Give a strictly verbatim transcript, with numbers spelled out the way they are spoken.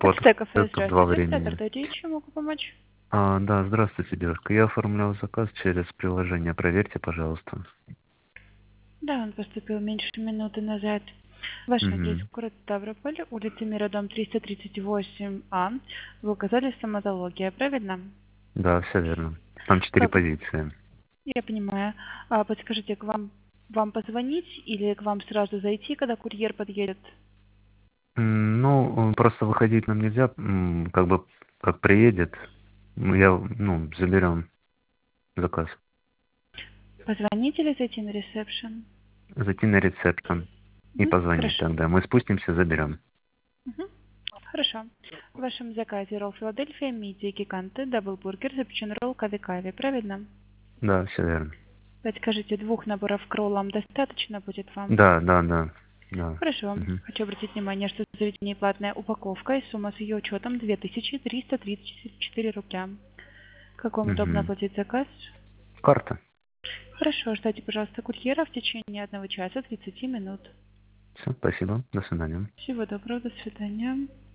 Под Стеков, это два здравствуйте. времени. Петр Дойдич, чем могу помочь? А, да, здравствуйте, девушка. Я оформлял заказ через приложение. Проверьте, пожалуйста. Да, он поступил меньше минуты назад. Ваш адрес Угу. город Ставрополь, улица Мира, дом триста тридцать восемь А. Вы указали стоматология, правильно? Да, все верно. Там четыре Как? позиции. Я понимаю. А подскажите, к вам вам позвонить или к вам сразу зайти, когда курьер подъедет? М, Ну, просто выходить нам нельзя. М, Как бы, как приедет, м, я, ну, заберем заказ. Позвонить или зайти на ресепшн? Зайти на рецепшн и Мгм, позвонить хорошо. тогда. Мы спустимся, заберем. Мгм, хорошо. В вашем заказе ролл Филадельфия, мидии, гиганты, даблбургер, запеченный ролл кави-кави, правильно? Да, все верно. Подскажите, двух наборов к роллам достаточно будет вам? Да, да, да. Да. Хорошо. Мгм. Хочу обратить внимание, что в заведении платная упаковка и сумма с ее учетом две тысячи триста тридцать четыре рубля. Как вам удобно Мгм. оплатить заказ? Карта. Хорошо, ждите, пожалуйста, курьера в течение одного часа тридцати минут. Все, спасибо. До свидания. Всего доброго, до свидания.